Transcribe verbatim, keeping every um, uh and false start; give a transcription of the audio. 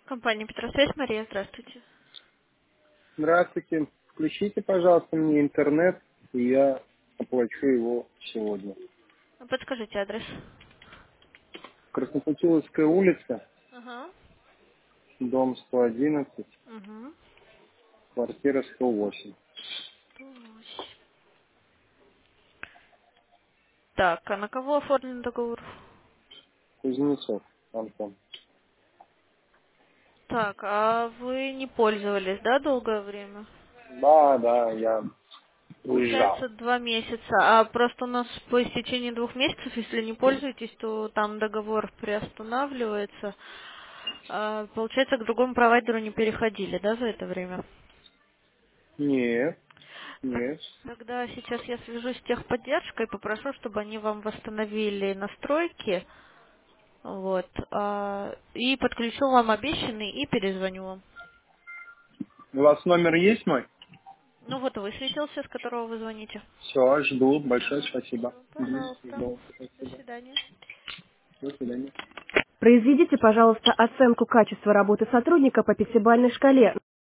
Компания Петросвязь, Мария, здравствуйте. Здравствуйте. Включите, пожалуйста, мне интернет, и я оплачу его сегодня. А подскажите адрес. Краснопутиловская улица, Ага. дом сто одиннадцать, Угу. квартира сто восемь. Так, а на кого оформлен договор? Кузнецов, Антон. Так, а вы не пользовались, да, долгое время? Да, да, я уезжал. Получается два месяца, а просто у нас по истечении двух месяцев, если не пользуетесь, то там договор приостанавливается. А, получается, к другому провайдеру не переходили, да, за это время? Нет, Так, нет. тогда сейчас я свяжусь с техподдержкой, попрошу, чтобы они вам восстановили настройки. Вот. а, И подключу вам обещанный и перезвоню вам. У вас номер есть мой? Ну вот высветился, с которого вы звоните. Все, жду. Большое спасибо. Все, Мгм, пожалуйста. жду. До Спасибо. свидания. До свидания. Произведите, пожалуйста, оценку качества работы сотрудника по пятибалльной шкале.